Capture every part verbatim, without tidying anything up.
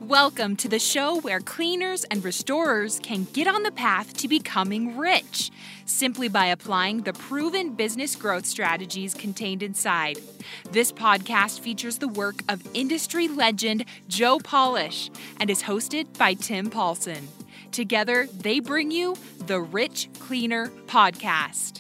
Welcome to the show where cleaners and restorers can get on the path to becoming rich, simply by applying the proven business growth strategies contained inside. This podcast features the work of industry legend Joe Polish and is hosted by Tim Paulson. Together, they bring you the Rich Cleaner Podcast.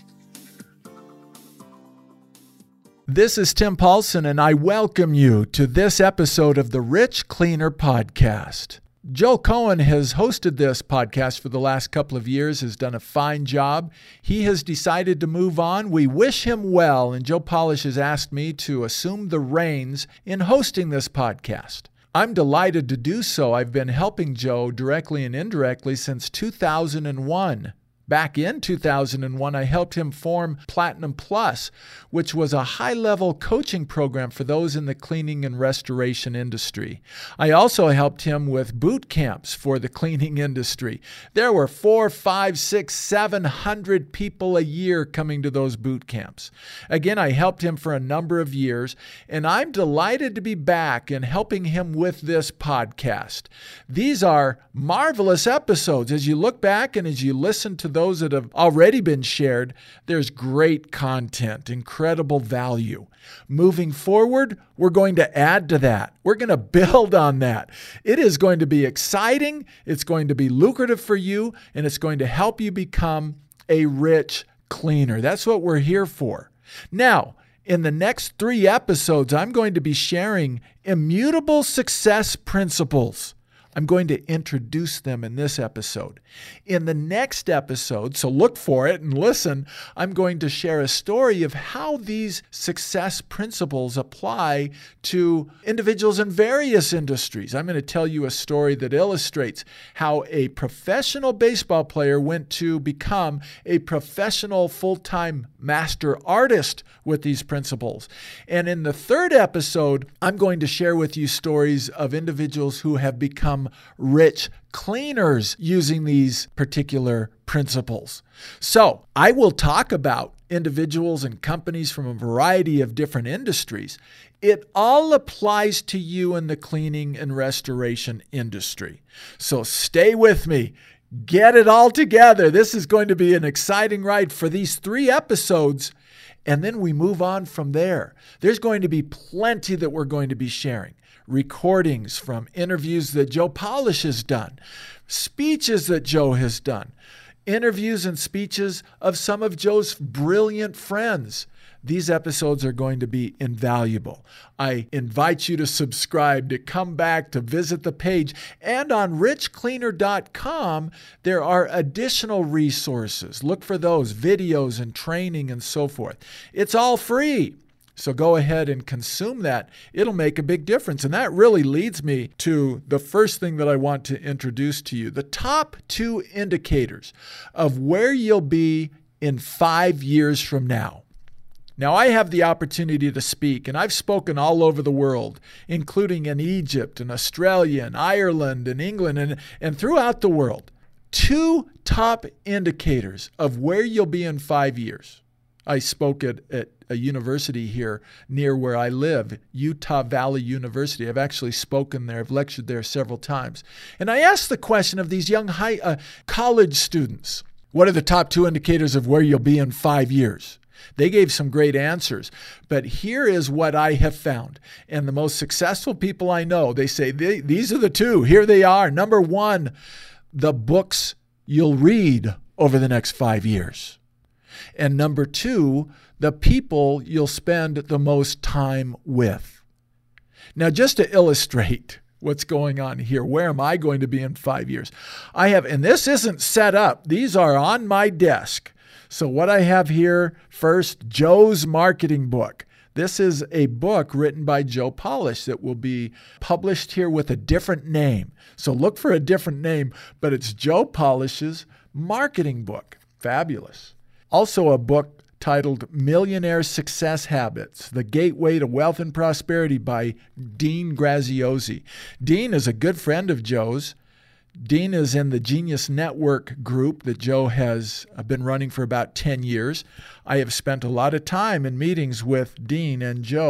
This is Tim Paulson, and I welcome you to this episode of the Rich Cleaner Podcast. Joe Cohen has hosted this podcast for the last couple of years, has done a fine job. He has decided to move on. We wish him well, and Joe Polish has asked me to assume the reins in hosting this podcast. I'm delighted to do so. I've been helping Joe directly and indirectly since two thousand one. Back in two thousand one, I helped him form Platinum Plus, which was a high-level coaching program for those in the cleaning and restoration industry. I also helped him with boot camps for the cleaning industry. There were four, five, six, seven hundred people a year coming to those boot camps. Again, I helped him for a number of years, and I'm delighted to be back and helping him with this podcast. These are marvelous episodes. As you look back and as you listen to those that have already been shared, there's great content, incredible value. Moving forward, we're going to add to that. We're going to build on that. It is going to be exciting, it's going to be lucrative for you, and it's going to help you become a rich cleaner. That's what we're here for. Now, in the next three episodes, I'm going to be sharing immutable success principles. I'm going to introduce them in this episode. In the next episode, so look for it and listen, I'm going to share a story of how these success principles apply to individuals in various industries. I'm going to tell you a story that illustrates how a professional baseball player went to become a professional full-time master artist with these principles. And in the third episode, I'm going to share with you stories of individuals who have become rich cleaners using these particular principles. So I will talk about individuals and companies from a variety of different industries. It all applies to you in the cleaning and restoration industry. So stay with me. Get it all together. This is going to be an exciting ride for these three episodes. And then we move on from there. There's going to be plenty that we're going to be sharing. Recordings from interviews that Joe Polish has done, speeches that Joe has done, interviews and speeches of some of Joe's brilliant friends. These episodes are going to be invaluable. I invite you to subscribe, to come back, to visit the page. And on rich cleaner dot com, there are additional resources. Look for those, videos and training and so forth. It's all free. So go ahead and consume that. It'll make a big difference. And that really leads me to the first thing that I want to introduce to you. The top two indicators of where you'll be in five years from now. Now, I have the opportunity to speak, and I've spoken all over the world, including in Egypt and Australia and Ireland and England and, and throughout the world. Two top indicators of where you'll be in five years. I spoke at, at a university here near where I live, Utah Valley University. I've actually spoken there. I've lectured there several times. And I asked the question of these young high, uh, college students, what are the top two indicators of where you'll be in five years? They gave some great answers. But here is what I have found. And the most successful people I know, they say, these are the two. Here they are. Number one, the books you'll read over the next five years. And number two, the people you'll spend the most time with. Now, just to illustrate what's going on here, where am I going to be in five years? I have, and this isn't set up. These are on my desk. So what I have here, first, Joe's marketing book. This is a book written by Joe Polish that will be published here with a different name. So look for a different name, but it's Joe Polish's marketing book. Fabulous. Also a book titled Millionaire Success Habits, The Gateway to Wealth and Prosperity by Dean Graziosi. Dean is a good friend of Joe's. Dean is in the Genius Network group that Joe has been running for about ten years. I have spent a lot of time in meetings with Dean and Joe.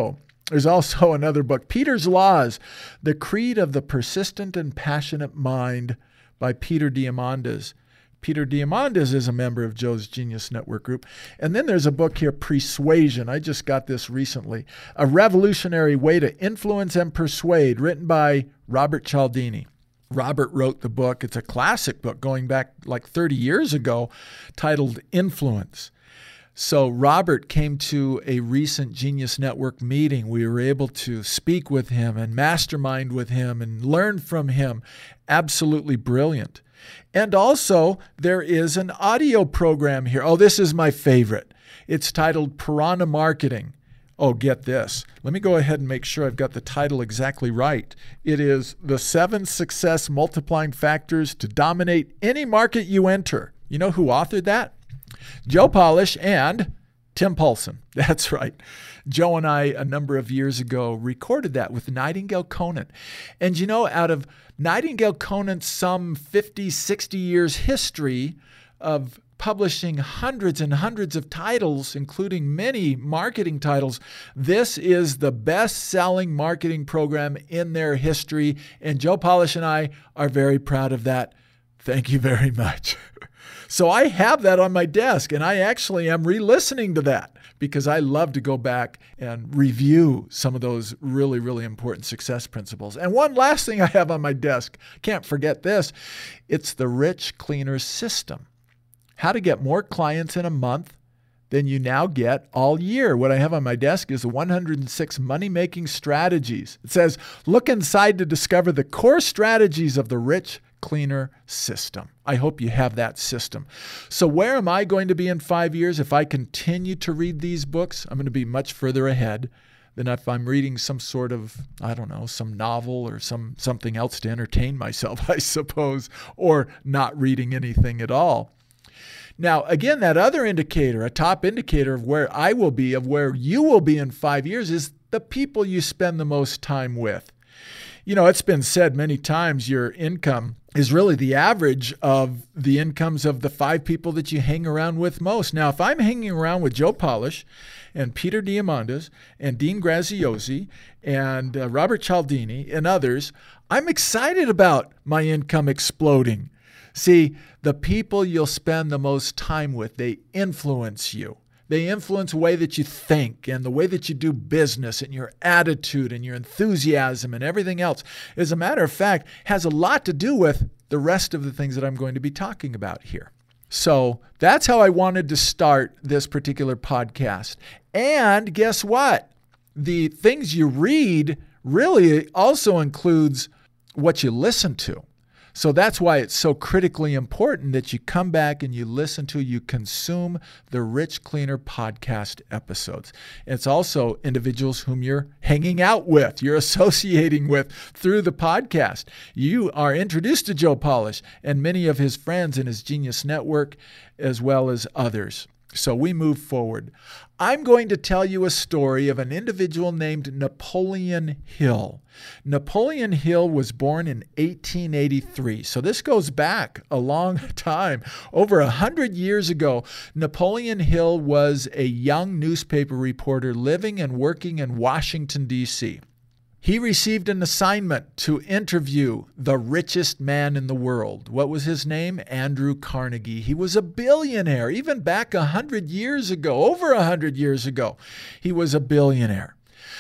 There's also another book, Peter's Laws, The Creed of the Persistent and Passionate Mind by Peter Diamandis. Peter Diamandis is a member of Joe's Genius Network group. And then there's a book here, Persuasion. I just got this recently. A Revolutionary Way to Influence and Persuade, written by Robert Cialdini. Robert wrote the book. It's a classic book going back like thirty years ago, titled Influence. So Robert came to a recent Genius Network meeting. We were able to speak with him and mastermind with him and learn from him. Absolutely brilliant. And also, there is an audio program here. Oh, this is my favorite. It's titled Piranha Marketing. Oh, get this. Let me go ahead and make sure I've got the title exactly right. It is The Seven Success Multiplying Factors to Dominate Any Market You Enter. You know who authored that? Joe Polish and Tim Paulson. That's right. Joe and I, a number of years ago, recorded that with Nightingale Conant. And you know, out of Nightingale Conant's some fifty, sixty years history of publishing hundreds and hundreds of titles, including many marketing titles, this is the best-selling marketing program in their history. And Joe Polish and I are very proud of that. Thank you very much. So I have that on my desk, and I actually am re-listening to that because I love to go back and review some of those really, really important success principles. And one last thing I have on my desk, can't forget this, it's the Rich Cleaner System. How to get more clients in a month than you now get all year. What I have on my desk is the one hundred six money-making strategies. It says, look inside to discover the core strategies of the Rich Cleaner System. I hope you have that system. So where am I going to be in five years? If I continue to read these books, I'm going to be much further ahead than if I'm reading some sort of, I don't know, some novel or some something else to entertain myself, I suppose, or not reading anything at all. Now, again, that other indicator, a top indicator of where I will be, of where you will be in five years, is the people you spend the most time with. You know, it's been said many times your income is really the average of the incomes of the five people that you hang around with most. Now, if I'm hanging around with Joe Polish and Peter Diamandis and Dean Graziosi and uh, Robert Cialdini and others, I'm excited about my income exploding. See, the people you'll spend the most time with, they influence you. They influence the way that you think and the way that you do business and your attitude and your enthusiasm and everything else. As a matter of fact, has a lot to do with the rest of the things that I'm going to be talking about here. So that's how I wanted to start this particular podcast. And guess what? The things you read really also includes what you listen to. So that's why it's so critically important that you come back and you listen to, you consume the Rich Cleaner podcast episodes. It's also individuals whom you're hanging out with, you're associating with through the podcast. You are introduced to Joe Polish and many of his friends in his Genius Network, as well as others. So we move forward. I'm going to tell you a story of an individual named Napoleon Hill. Napoleon Hill was born in eighteen eighty-three. So this goes back a long time. Over a hundred years ago, Napoleon Hill was a young newspaper reporter living and working in Washington, D C He received an assignment to interview the richest man in the world. What was his name? Andrew Carnegie. He was a billionaire, even back a hundred years ago, over a hundred years ago. He was a billionaire.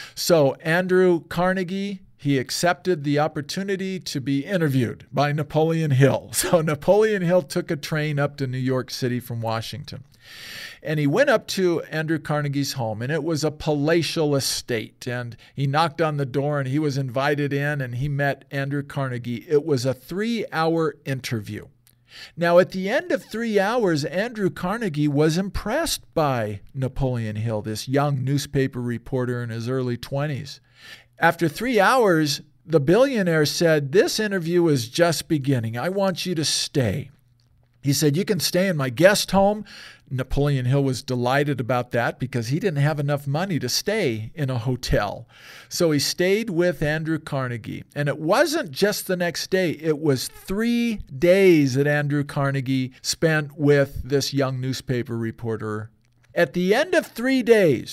So Andrew Carnegie, he accepted the opportunity to be interviewed by Napoleon Hill. So Napoleon Hill took a train up to New York City from Washington. And he went up to Andrew Carnegie's home, and it was a palatial estate. And he knocked on the door, and he was invited in, and he met Andrew Carnegie. It was a three-hour interview. Now, at the end of three hours, Andrew Carnegie was impressed by Napoleon Hill, this young newspaper reporter in his early twenties. After three hours, the billionaire said, "This interview is just beginning. I want you to stay." He said, "You can stay in my guest home." Napoleon Hill was delighted about that because he didn't have enough money to stay in a hotel. So he stayed with Andrew Carnegie. And it wasn't just the next day. It was three days that Andrew Carnegie spent with this young newspaper reporter. At the end of three days,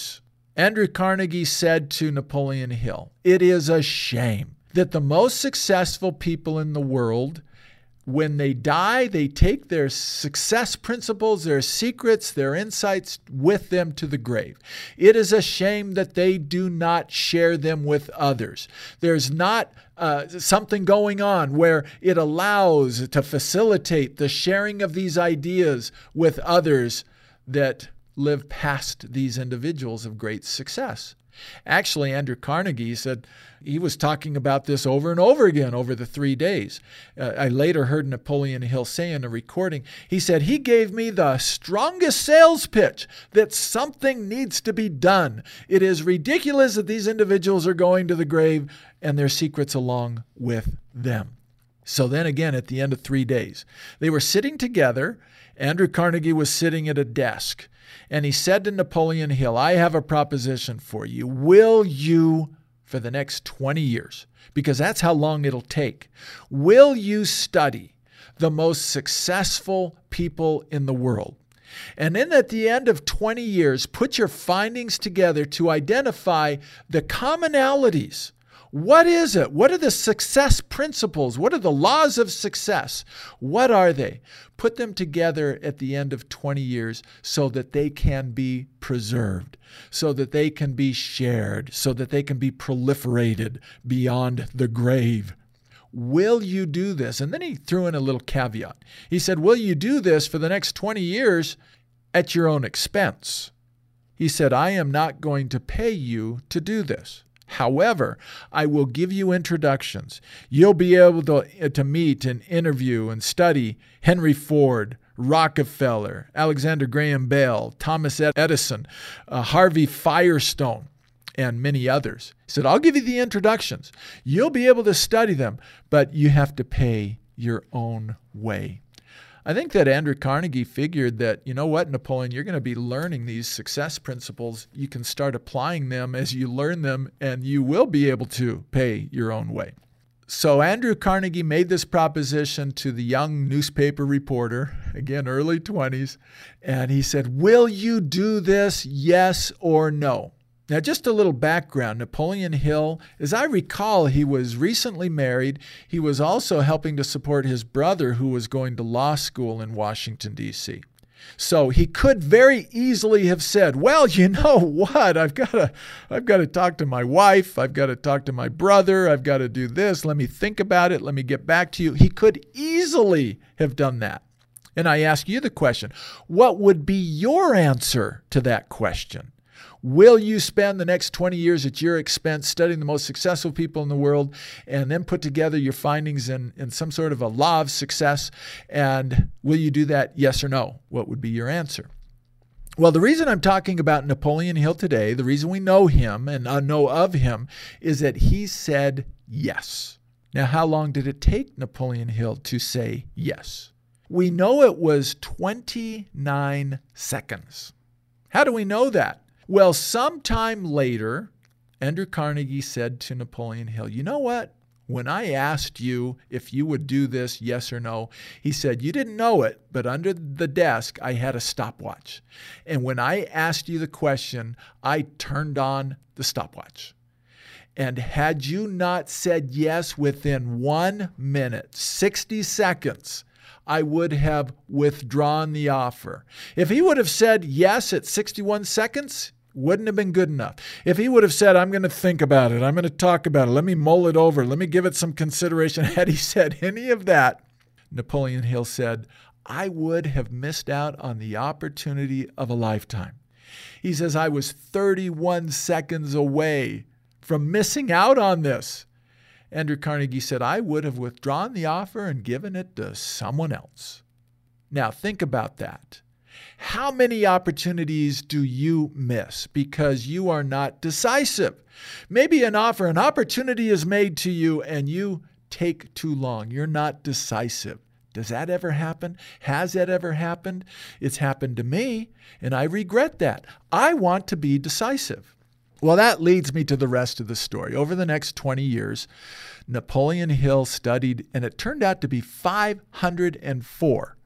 Andrew Carnegie said to Napoleon Hill, "It is a shame that the most successful people in the world, when they die, they take their success principles, their secrets, their insights with them to the grave. It is a shame that they do not share them with others. There's not uh, something going on where it allows to facilitate the sharing of these ideas with others that live past these individuals of great success." Actually, Andrew Carnegie said he was talking about this over and over again over the three days. Uh, I later heard Napoleon Hill say in a recording, he said, "He gave me the strongest sales pitch that something needs to be done. It is ridiculous that these individuals are going to the grave and their secrets along with them." So then again, at the end of three days, they were sitting together. Andrew Carnegie was sitting at a desk. And he said to Napoleon Hill, "I have a proposition for you. Will you, for the next twenty years, because that's how long it'll take, will you study the most successful people in the world? And then at the end of twenty years, put your findings together to identify the commonalities. What is it? What are the success principles? What are the laws of success? What are they? Put them together at the end of twenty years so that they can be preserved, so that they can be shared, so that they can be proliferated beyond the grave. Will you do this?" And then he threw in a little caveat. He said, "Will you do this for the next twenty years at your own expense?" He said, "I am not going to pay you to do this. However, I will give you introductions. You'll be able to, to meet and interview and study Henry Ford, Rockefeller, Alexander Graham Bell, Thomas Edison, uh, Harvey Firestone, and many others." He said, "I'll give you the introductions. You'll be able to study them, but you have to pay your own way." I think that Andrew Carnegie figured that, you know what, Napoleon, you're going to be learning these success principles. You can start applying them as you learn them, and you will be able to pay your own way. So Andrew Carnegie made this proposition to the young newspaper reporter, again, early twenties, and he said, "Will you do this, yes or no?" Now, just a little background. Napoleon Hill, as I recall, he was recently married. He was also helping to support his brother who was going to law school in Washington, D C So he could very easily have said, "Well, you know what? I've got to, I've got to talk to my wife. I've got to talk to my brother. I've got to do this. Let me think about it. Let me get back to you." He could easily have done that. And I ask you the question, what would be your answer to that question? Will you spend the next twenty years at your expense studying the most successful people in the world and then put together your findings in, in some sort of a law of success? And will you do that, yes or no? What would be your answer? Well, the reason I'm talking about Napoleon Hill today, the reason we know him and uh, know of him, is that he said yes. Now, how long did it take Napoleon Hill to say yes? We know it was twenty-nine seconds. How do we know that? Well, sometime later, Andrew Carnegie said to Napoleon Hill, "You know what? When I asked you if you would do this, yes or no," he said, "you didn't know it, but under the desk, I had a stopwatch. And when I asked you the question, I turned on the stopwatch. And had you not said yes within one minute, sixty seconds, I would have withdrawn the offer." If he would have said yes at sixty-one seconds, wouldn't have been good enough. If he would have said, "I'm going to think about it, I'm going to talk about it, let me mull it over, let me give it some consideration," had he said any of that, Napoleon Hill said, "I would have missed out on the opportunity of a lifetime." He says, "I was thirty-one seconds away from missing out on this." Andrew Carnegie said, "I would have withdrawn the offer and given it to someone else." Now, think about that. How many opportunities do you miss because you are not decisive? Maybe an offer, an opportunity is made to you and you take too long. You're not decisive. Does that ever happen? Has that ever happened? It's happened to me, and I regret that. I want to be decisive. Well, that leads me to the rest of the story. Over the next twenty years, Napoleon Hill studied, and it turned out to be five hundred four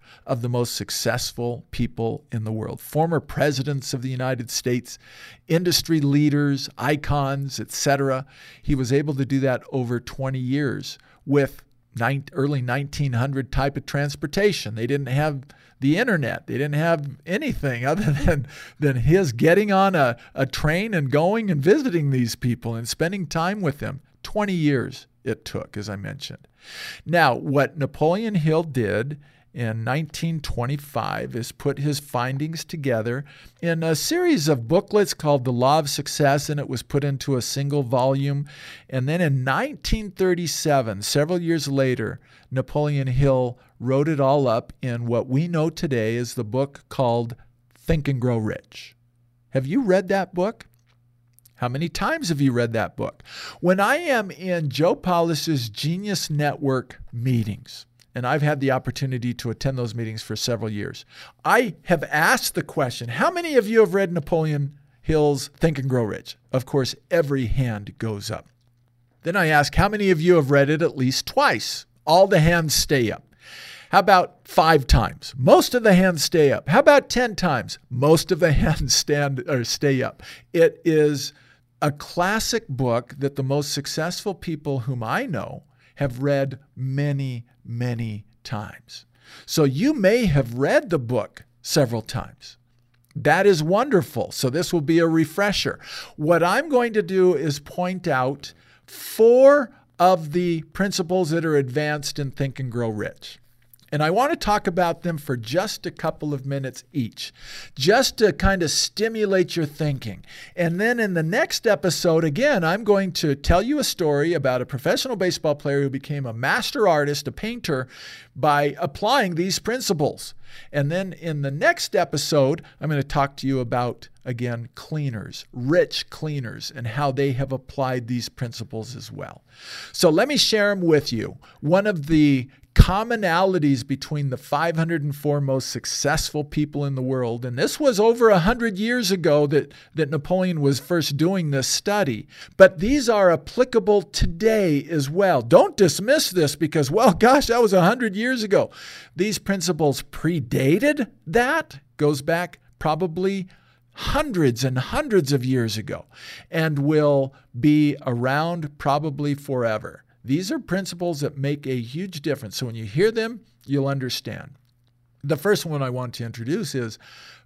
of the most successful people in the world, former presidents of the United States, industry leaders, icons, et cetera. He was able to do that over twenty years with early nineteen hundred type of transportation. They didn't have the internet. They didn't have anything other than, than his getting on a, a train and going and visiting these people and spending time with them. twenty years it took, as I mentioned. Now, what Napoleon Hill did in nineteen twenty-five is put his findings together in a series of booklets called The Law of Success, and it was put into a single volume. And then in nineteen thirty-seven, several years later, Napoleon Hill wrote it all up in what we know today as the book called Think and Grow Rich. Have you read that book? How many times have you read that book? When I am in Joe Polis's Genius Network meetings, and I've had the opportunity to attend those meetings for several years, I have asked the question, how many of you have read Napoleon Hill's Think and Grow Rich? Of course, every hand goes up. Then I ask, how many of you have read it at least twice? All the hands stay up. How about five times? Most of the hands stay up. How about ten times? Most of the hands stand or stay up. It is a classic book that the most successful people whom I know have read many, many times. So you may have read the book several times. That is wonderful. So this will be a refresher. What I'm going to do is point out four of the principles that are advanced in Think and Grow Rich. And I want to talk about them for just a couple of minutes each, just to kind of stimulate your thinking. And then in the next episode, again, I'm going to tell you a story about a professional baseball player who became a master artist, a painter, by applying these principles. And then in the next episode, I'm going to talk to you about, again, cleaners, rich cleaners, and how they have applied these principles as well. So let me share them with you. One of the commonalities between the five hundred four most successful people in the world, and this was over one hundred years ago that, that Napoleon was first doing this study, but these are applicable today as well. Don't dismiss this because, well, gosh, that was one hundred years ago. These principles predated that, goes back probably hundreds and hundreds of years ago, and will be around probably forever. These are principles that make a huge difference. So when you hear them, you'll understand. The first one I want to introduce is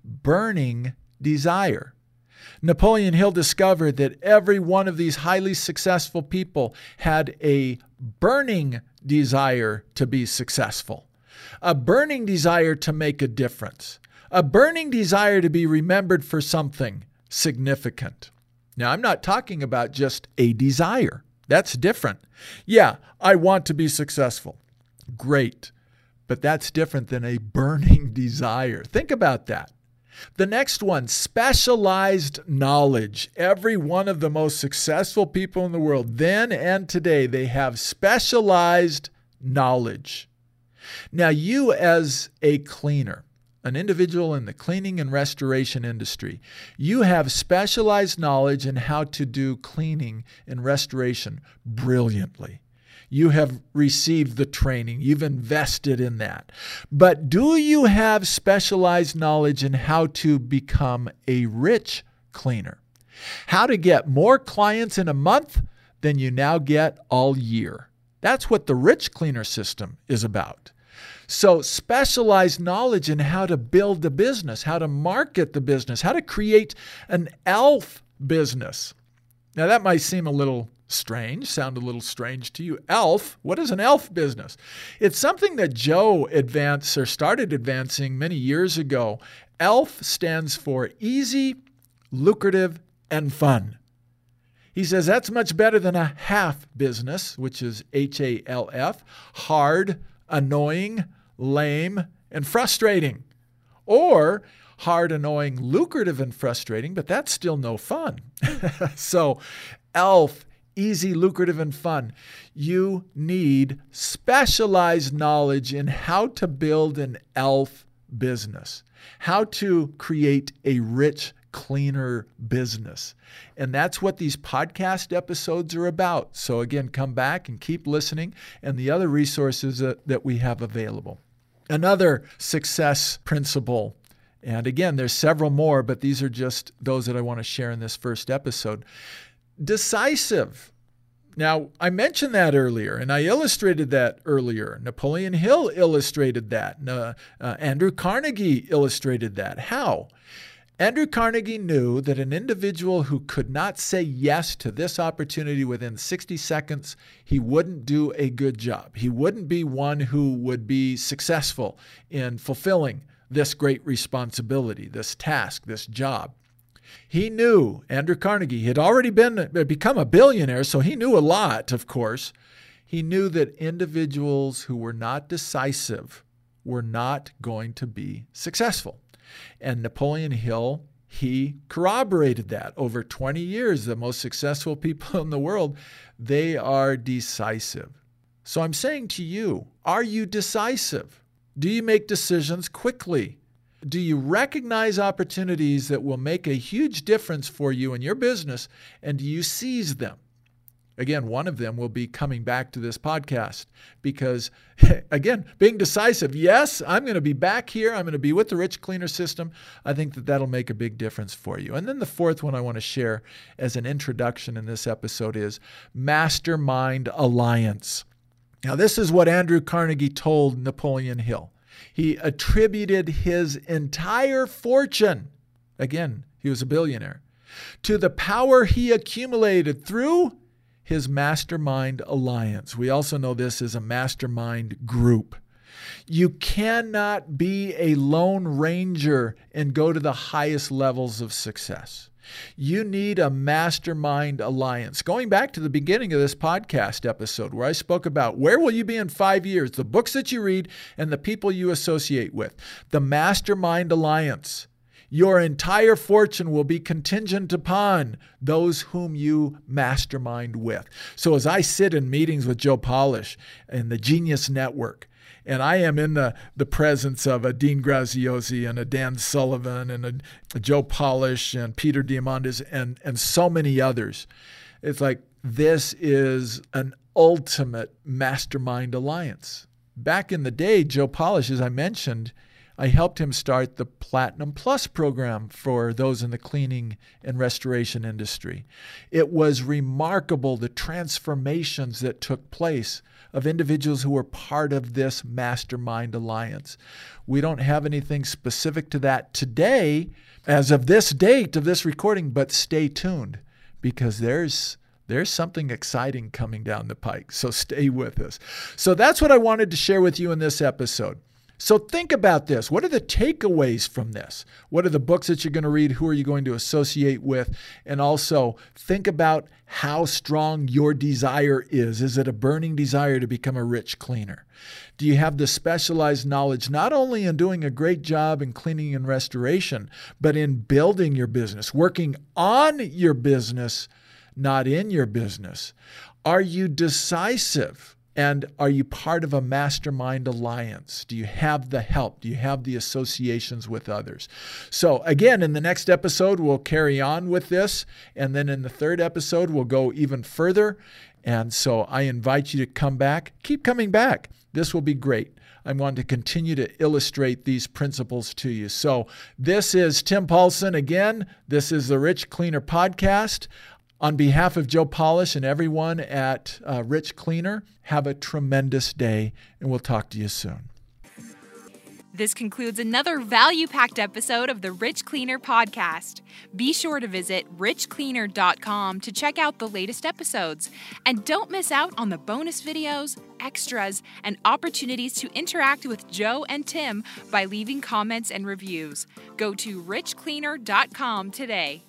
burning desire. Napoleon Hill discovered that every one of these highly successful people had a burning desire to be successful, a burning desire to make a difference, a burning desire to be remembered for something significant. Now, I'm not talking about just a desire. That's different. Yeah, I want to be successful. Great. But that's different than a burning desire. Think about that. The next one, specialized knowledge. Every one of the most successful people in the world, then and today, they have specialized knowledge. Now, you as a cleaner, an individual in the cleaning and restoration industry, you have specialized knowledge in how to do cleaning and restoration brilliantly. You have received the training. You've invested in that. But do you have specialized knowledge in how to become a rich cleaner? How to get more clients in a month than you now get all year? That's what the rich cleaner system is about. So specialized knowledge in how to build the business, how to market the business, how to create an E L F business. Now that might seem a little strange, sound a little strange to you. E L F, what is an E L F business? It's something that Joe advanced or started advancing many years ago. E L F stands for easy, lucrative, and fun. He says that's much better than a half business, which is H A L F, hard, annoying, lame, and frustrating. Or hard, annoying, lucrative, and frustrating, but that's still no fun. So E L F, easy, lucrative, and fun. You need specialized knowledge in how to build an E L F business, how to create a rich cleaner business. And that's what these podcast episodes are about. So again, come back and keep listening and the other resources that, that we have available. Another success principle, and again, there's several more, but these are just those that I want to share in this first episode. Decisive. Now, I mentioned that earlier, and I illustrated that earlier. Napoleon Hill illustrated that. Uh, uh, Andrew Carnegie illustrated that. How? Andrew Carnegie knew that an individual who could not say yes to this opportunity within sixty seconds, he wouldn't do a good job. He wouldn't be one who would be successful in fulfilling this great responsibility, this task, this job. He knew, Andrew Carnegie had already been become a billionaire, so he knew a lot, of course. He knew that individuals who were not decisive were not going to be successful. And Napoleon Hill, he corroborated that. Over twenty years, the most successful people in the world, they are decisive. So I'm saying to you, are you decisive? Do you make decisions quickly? Do you recognize opportunities that will make a huge difference for you in your business, and do you seize them? Again, one of them will be coming back to this podcast because, again, being decisive. Yes, I'm going to be back here. I'm going to be with the Rich Cleaner System. I think that that'll make a big difference for you. And then the fourth one I want to share as an introduction in this episode is Mastermind Alliance. Now, this is what Andrew Carnegie told Napoleon Hill. He attributed his entire fortune, again, he was a billionaire, to the power he accumulated through his mastermind alliance. We also know this as a mastermind group. You cannot be a lone ranger and go to the highest levels of success. You need a mastermind alliance. Going back to the beginning of this podcast episode where I spoke about where will you be in five years, the books that you read and the people you associate with. The mastermind alliance. Your entire fortune will be contingent upon those whom you mastermind with. So as I sit in meetings with Joe Polish and the Genius Network, and I am in the, the presence of a Dean Graziosi and a Dan Sullivan and a, a Joe Polish and Peter Diamandis and, and so many others, it's like this is an ultimate mastermind alliance. Back in the day, Joe Polish, as I mentioned, I helped him start the Platinum Plus program for those in the cleaning and restoration industry. It was remarkable the transformations that took place of individuals who were part of this mastermind alliance. We don't have anything specific to that today as of this date of this recording, but stay tuned because there's There's something exciting coming down the pike, so stay with us. So that's what I wanted to share with you in this episode. So think about this. What are the takeaways from this? What are the books that you're going to read? Who are you going to associate with? And also think about how strong your desire is. Is it a burning desire to become a rich cleaner? Do you have the specialized knowledge not only in doing a great job in cleaning and restoration, but in building your business, working on your business, not in your business? Are you decisive? And are you part of a mastermind alliance? Do you have the help? Do you have the associations with others? So again, in the next episode, we'll carry on with this. And then in the third episode, we'll go even further. And so I invite you to come back. Keep coming back. This will be great. I want to continue to illustrate these principles to you. So this is Tim Paulson again. This is the Rich Cleaner Podcast. On behalf of Joe Polish and everyone at uh, Rich Cleaner, have a tremendous day, and we'll talk to you soon. This concludes another value-packed episode of the Rich Cleaner Podcast. Be sure to visit rich cleaner dot com to check out the latest episodes. And don't miss out on the bonus videos, extras, and opportunities to interact with Joe and Tim by leaving comments and reviews. Go to rich cleaner dot com today.